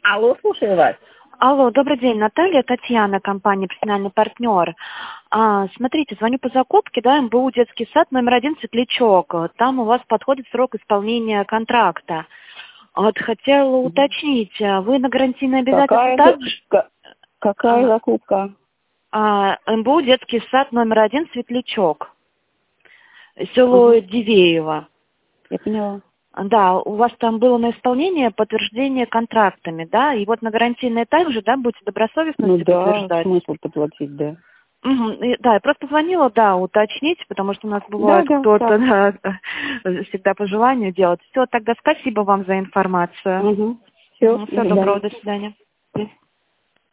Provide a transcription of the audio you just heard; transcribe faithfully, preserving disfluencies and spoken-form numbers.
Алло, слушаю вас. Алло, добрый день, Наталья, Татьяна, компания «Профессиональный партнер». А, смотрите, звоню по закупке, да, эм бэ у детский сад номер один Светлячок. Там у вас подходит срок исполнения контракта. Вот хотела уточнить, вы на гарантийное обязательство Какая, также? ка- какая А, закупка? а, эм бэ у детский сад номер один Светлячок. Село Ага, Дивеево. я поняла. Да, у вас там было на исполнение подтверждение контрактами, да, и вот на гарантийное также, да, будете добросовестно Ну все да, подтверждать. смысл-то платить, да. Мгм. И, да, я просто звонила, да, уточнить, потому что у нас Да, бывает да, кто-то, так. да, всегда по желанию делать. Все, тогда спасибо вам за информацию. Угу. Все, до Всего доброго, свидания. до свидания.